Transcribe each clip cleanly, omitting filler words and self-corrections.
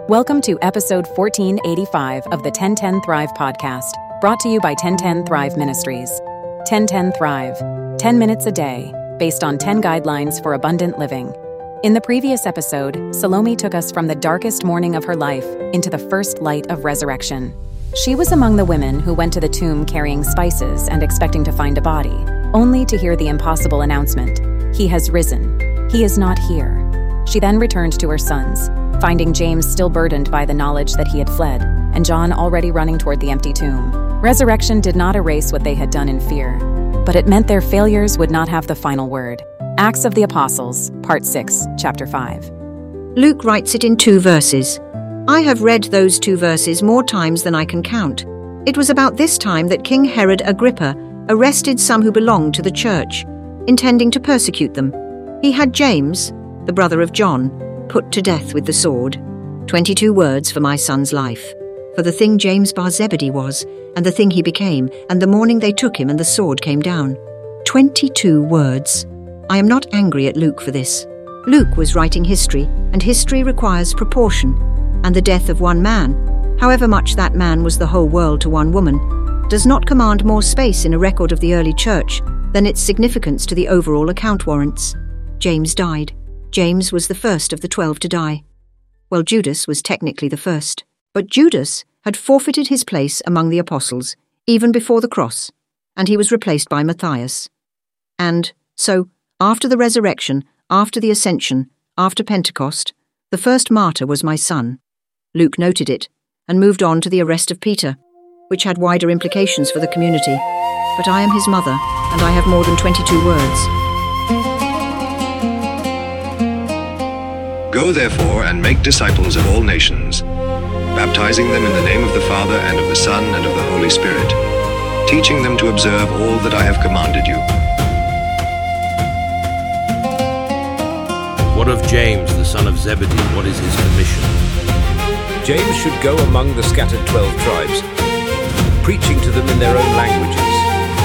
Welcome to episode 1485 of the 1010 Thrive podcast, brought to you by 1010 Thrive Ministries. 1010 Thrive, 10 minutes a day, based on 10 guidelines for abundant living. In the previous episode, Salome took us from the darkest morning of her life into the first light of resurrection. She was among the women who went to the tomb carrying spices and expecting to find a body, only to hear the impossible announcement, "He has risen. He is not here." She then returned to her sons, finding James still burdened by the knowledge that he had fled, and John already running toward the empty tomb. Resurrection did not erase what they had done in fear, but it meant their failures would not have the final word. Acts of the Apostles, Part 6, Chapter 5. Luke writes it in 2 verses. I have read those 2 verses more times than I can count. It was about this time that King Herod Agrippa arrested some who belonged to the church, intending to persecute them. He had James, the brother of John, put to death with the sword. 22 words for my son's life. For the thing James bar Zebedee was, and the thing he became, and the morning they took him and the sword came down. 22 words. I am not angry at Luke for this. Luke was writing history, and history requires proportion, and the death of one man, however much that man was the whole world to one woman, does not command more space in a record of the early church than its significance to the overall account warrants. James died. James was the first of the 12 to die. Well, Judas was technically the first, but Judas had forfeited his place among the apostles, even before the cross, and he was replaced by Matthias. And so, after the resurrection, after the ascension, after Pentecost, the first martyr was my son. Luke noted it, and moved on to the arrest of Peter, which had wider implications for the community. But I am his mother, and I have more than 22 words. Go therefore and make disciples of all nations, baptizing them in the name of the Father and of the Son and of the Holy Spirit, teaching them to observe all that I have commanded you. What of James, the son of Zebedee? What is his commission? James should go among the scattered 12 tribes, preaching to them in their own languages.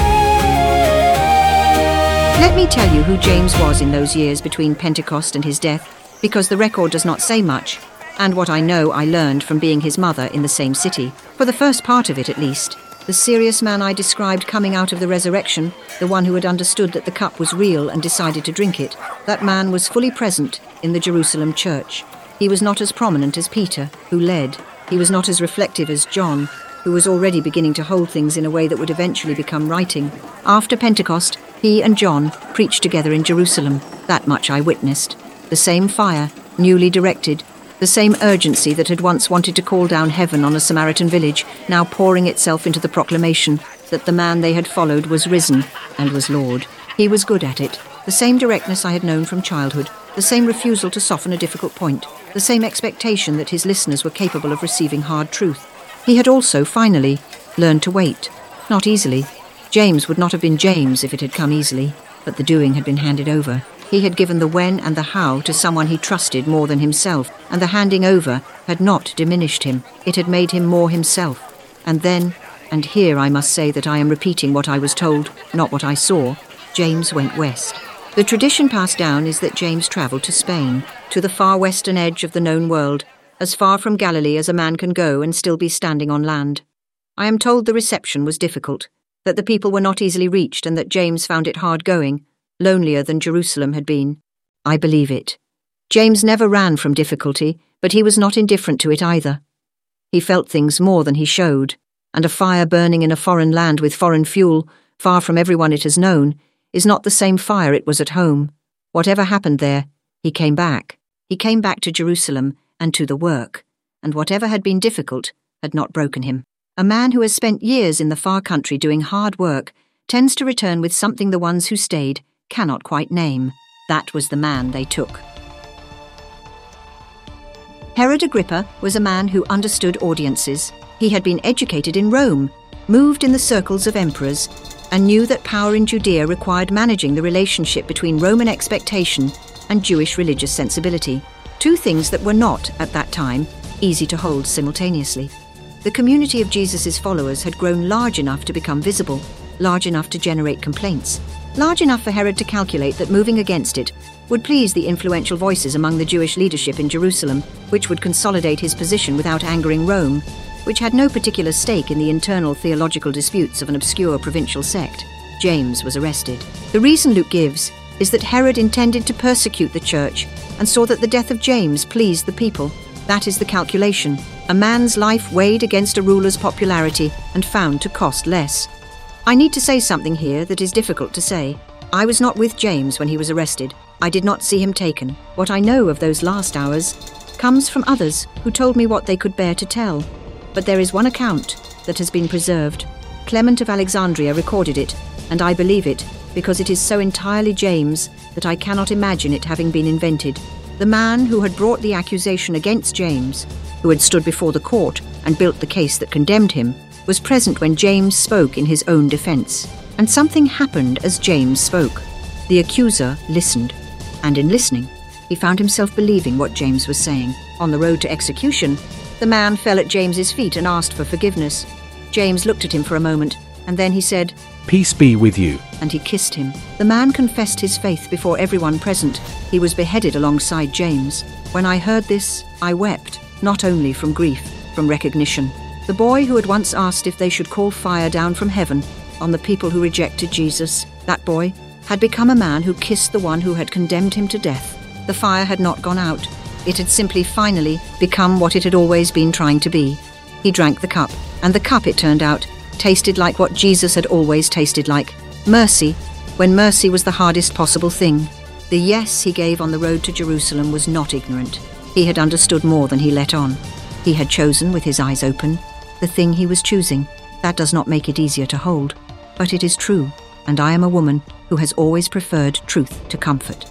Let me tell you who James was in those years between Pentecost and his death, because the record does not say much, and what I know I learned from being his mother in the same city. For the first part of it at least, the serious man I described coming out of the resurrection, the one who had understood that the cup was real and decided to drink it, that man was fully present in the Jerusalem church. He was not as prominent as Peter, who led. He was not as reflective as John, who was already beginning to hold things in a way that would eventually become writing. After Pentecost, he and John preached together in Jerusalem. That much I witnessed. The same fire, newly directed, the same urgency that had once wanted to call down heaven on a Samaritan village, now pouring itself into the proclamation that the man they had followed was risen and was Lord. He was good at it. The same directness I had known from childhood, the same refusal to soften a difficult point, the same expectation that his listeners were capable of receiving hard truth. He had also, finally, learned to wait. Not easily. James would not have been James if it had come easily, but the doing had been handed over. He had given the when and the how to someone he trusted more than himself, and the handing over had not diminished him. It had made him more himself. And then, and here I must say that I am repeating what I was told, not what I saw, James went west. The tradition passed down is that James travelled to Spain, to the far western edge of the known world, as far from Galilee as a man can go and still be standing on land. I am told the reception was difficult, that the people were not easily reached, and that James found it hard going, lonelier than Jerusalem had been. I believe it. James never ran from difficulty, but he was not indifferent to it either. He felt things more than he showed, and a fire burning in a foreign land with foreign fuel, far from everyone it has known, is not the same fire it was at home. Whatever happened there, he came back. He came back to Jerusalem and to the work, and whatever had been difficult had not broken him. A man who has spent years in the far country doing hard work tends to return with something the ones who stayed cannot quite name. That was the man they took. Herod Agrippa was a man who understood audiences. He had been educated in Rome, moved in the circles of emperors, and knew that power in Judea required managing the relationship between Roman expectation and Jewish religious sensibility, 2 things that were not, at that time, easy to hold simultaneously. The community of Jesus' followers had grown large enough to become visible, large enough to generate complaints, large enough for Herod to calculate that moving against it would please the influential voices among the Jewish leadership in Jerusalem, which would consolidate his position without angering Rome, which had no particular stake in the internal theological disputes of an obscure provincial sect. James was arrested. The reason Luke gives is that Herod intended to persecute the church and saw that the death of James pleased the people. That is the calculation. A man's life weighed against a ruler's popularity and found to cost less. I need to say something here that is difficult to say. I was not with James when he was arrested. I did not see him taken. What I know of those last hours comes from others who told me what they could bear to tell. But there is one account that has been preserved. Clement of Alexandria recorded it, and I believe it because it is so entirely James that I cannot imagine it having been invented. The man who had brought the accusation against James, who had stood before the court and built the case that condemned him, was present when James spoke in his own defense. And something happened as James spoke. The accuser listened, and in listening, he found himself believing what James was saying. On the road to execution, the man fell at James's feet and asked for forgiveness. James looked at him for a moment, and then he said, "Peace be with you." And he kissed him. The man confessed his faith before everyone present. He was beheaded alongside James. When I heard this, I wept, not only from grief, from recognition. The boy who had once asked if they should call fire down from heaven on the people who rejected Jesus, that boy had become a man who kissed the one who had condemned him to death. The fire had not gone out. It had simply finally become what it had always been trying to be. He drank the cup, and the cup, it turned out, tasted like what Jesus had always tasted like. Mercy, when mercy was the hardest possible thing. The yes he gave on the road to Jerusalem was not ignorant. He had understood more than he let on. He had chosen with his eyes open the thing he was choosing. That does not make it easier to hold, but it is true, and I am a woman who has always preferred truth to comfort.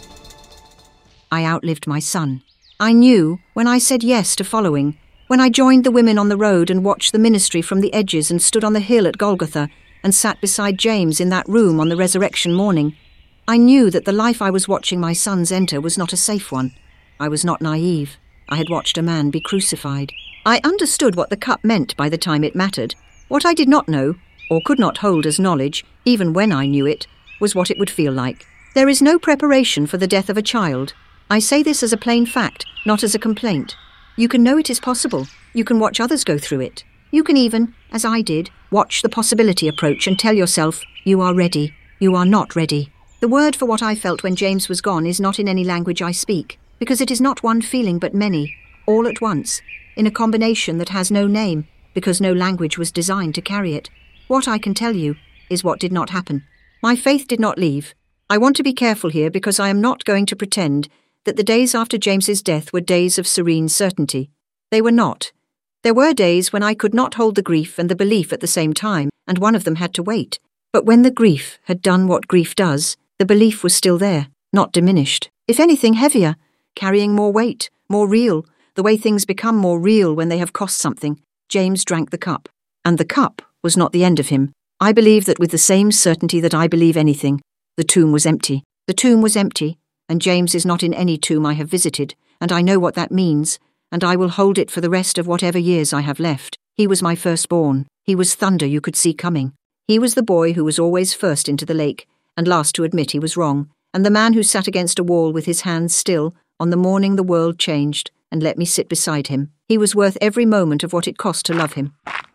I outlived my son. I knew when I said yes to following, when I joined the women on the road and watched the ministry from the edges and stood on the hill at Golgotha and sat beside James in that room on the resurrection morning, I knew that the life I was watching my sons enter was not a safe one. I was not naive. I had watched a man be crucified. I understood what the cup meant by the time it mattered. What I did not know, or could not hold as knowledge, even when I knew it, was what it would feel like. There is no preparation for the death of a child. I say this as a plain fact, not as a complaint. You can know it is possible. You can watch others go through it. You can even, as I did, watch the possibility approach and tell yourself, you are ready. You are not ready. The word for what I felt when James was gone is not in any language I speak, because it is not one feeling but many, all at once, in a combination that has no name, because no language was designed to carry it. What I can tell you is what did not happen. My faith did not leave. I want to be careful here because I am not going to pretend that the days after James's death were days of serene certainty. They were not. There were days when I could not hold the grief and the belief at the same time, and one of them had to wait. But when the grief had done what grief does, the belief was still there, not diminished. If anything, heavier, carrying more weight, more real, the way things become more real when they have cost something. James drank the cup. And the cup was not the end of him. I believe that with the same certainty that I believe anything, the tomb was empty. The tomb was empty, and James is not in any tomb I have visited, and I know what that means, and I will hold it for the rest of whatever years I have left. He was my firstborn. He was thunder you could see coming. He was the boy who was always first into the lake, and last to admit he was wrong, and the man who sat against a wall with his hands still on the morning the world changed, and let me sit beside him. He was worth every moment of what it cost to love him.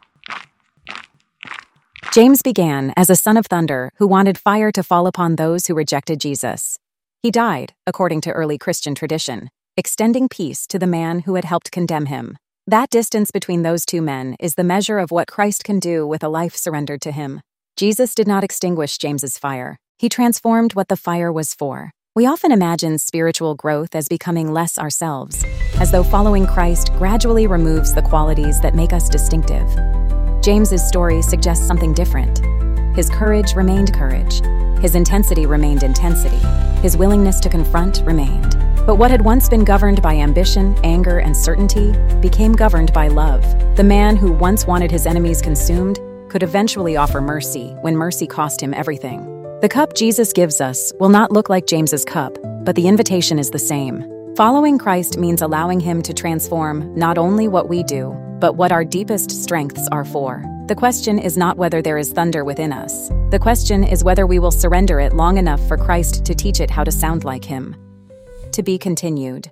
James began as a son of thunder who wanted fire to fall upon those who rejected Jesus. He died, according to early Christian tradition, extending peace to the man who had helped condemn him. That distance between those two men is the measure of what Christ can do with a life surrendered to him. Jesus did not extinguish James's fire. He transformed what the fire was for. We often imagine spiritual growth as becoming less ourselves, as though following Christ gradually removes the qualities that make us distinctive. James's story suggests something different. His courage remained courage. His intensity remained intensity. His willingness to confront remained. But what had once been governed by ambition, anger, and certainty became governed by love. The man who once wanted his enemies consumed could eventually offer mercy when mercy cost him everything. The cup Jesus gives us will not look like James's cup, but the invitation is the same. Following Christ means allowing him to transform not only what we do, but what our deepest strengths are for. The question is not whether there is thunder within us. The question is whether we will surrender it long enough for Christ to teach it how to sound like him. To be continued.